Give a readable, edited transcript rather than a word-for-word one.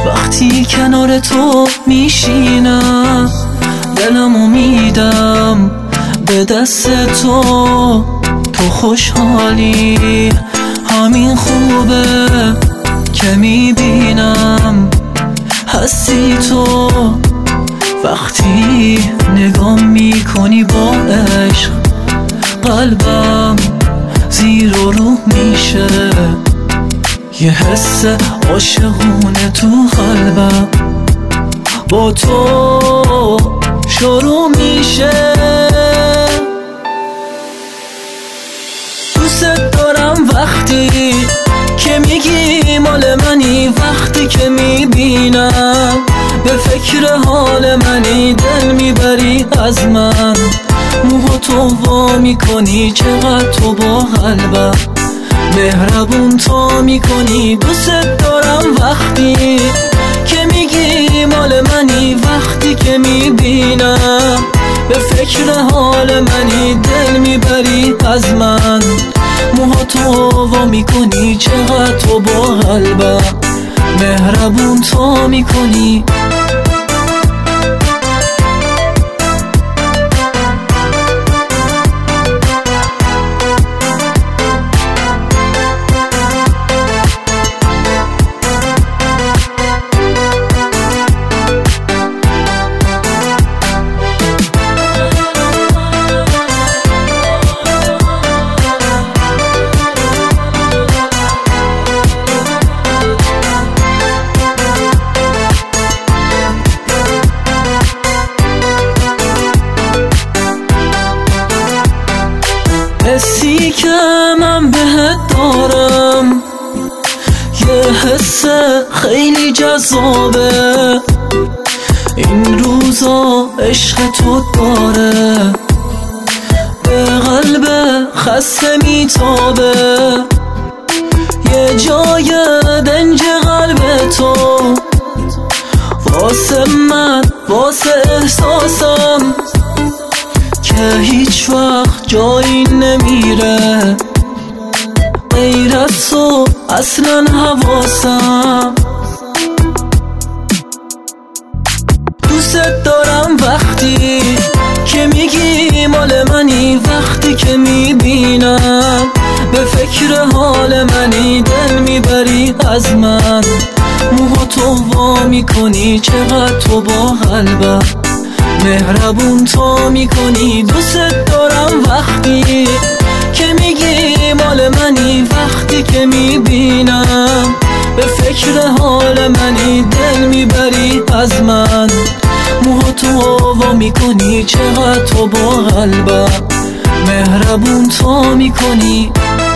وقتی کنار تو میشینم دلمو میدم به دست تو خوشحالی همین خوبه که میبینم هستی تو. وقتی نگاه میکنی با عشق قلبم زیر و رو میشه، یه حس عاشقونه تو قلبم با تو شروع میشه. دوست دارم وقتی که میگی مال منی، وقتی که میبینم به فکر حال منی، دل میبری از من، موهاتو وا میکنی، چقدر تو با قلبم مهربون تا میکنی. دوست دارم وقتی که میگی مال منی، وقتی که میبینم به فکر حال منی، دل میبری از من، موهاتو وا میکنی، چقدر تو با قلبم مهربون تا میکنی. حسی که من بهت دارم یه حس خیلی جذابه، این روزا عشق تو داره به قلب خسته میتابه، یه جای دنج قلب تو واسه من، واسه احساسم که هیچ وقت جایی نمیره غیر از تو، اصلا حواسم. دوست دارم وقتی که میگی مال منی، وقتی که میبینم به فکر حال منی، دل میبری از من، موهاتو وا میکنی، چقدر تو با قلبم مهربون تا میکنی. دوست دارم وقتی که میگی مال منی، وقتی که میبینم به فکر حال منی، دل میبری از من، موهاتو وا میکنی، چقدر تو با قلبم مهربون تا میکنی.